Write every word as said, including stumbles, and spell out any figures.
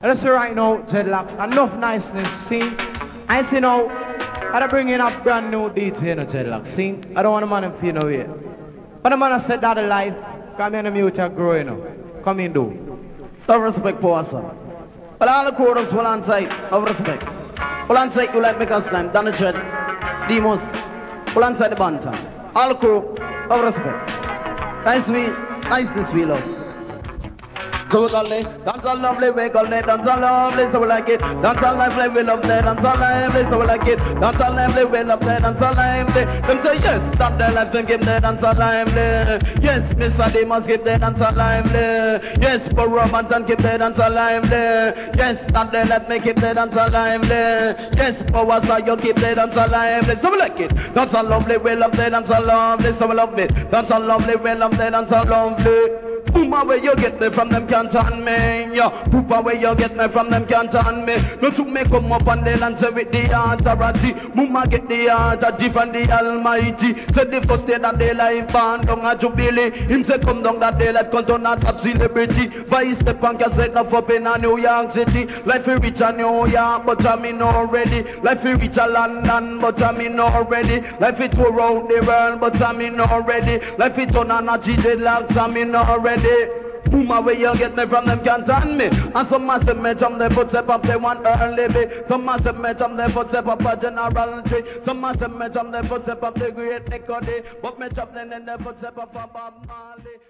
And let's say right now, Dreadlocks, enough niceness, see? I see now, I bring in a brand new D J in a Dreadlocks, see? I don't want a man to feel no way. But the man has said that alive, come in the future growing up. Come in, do. Love respect for us, sir. But all the quarters will on site, love respect. Will on site, you like make us slime, Danny Dread, Demos, will on site the banter. All the crew, love respect. Nice we, niceness we love. So lovely, dance all lovely, we call it, dance all lovely, so we like it. Dance all lively, we love that, dance all lively, so we like it. Dance all lively, we love that, dance all lively. Them say yes, stop their life and give them dance all lively. Yes, Mister Demos give them dance all lively. Yes, for Romanton give them dance all lively. Yes, stop their life, make it dance all lively. Yes, for Wasa, you give them dance all lively. So we like it. Dance all lovely, we love that, dance all lovely, so we love it. Dance all lovely, we love that, dance all lovely. Puma where you get me from them can't turn me. Yeah. Poopa where you get me from them can't turn me. Don't you make come up and they answer with the authority. Muma get the authority from the Almighty. Said the first day that they life born down a jubilee. Him say come down that day like come down a top celebrity. By step and cassette up up in a New York City. Life is rich a New York but I'm in already. Life is rich a London but I'm in already. Life is tour around the world but I'm in already. Life is turn on a G J Locks I'm in already. Puma where you get me from them can't turn me. And some must have met on the footstep of the one early bay. Some must have met on the footstep of a general tree. Some must have met on the footstep of the great Nicody. But me chopping in the footstep of a Bob Marley.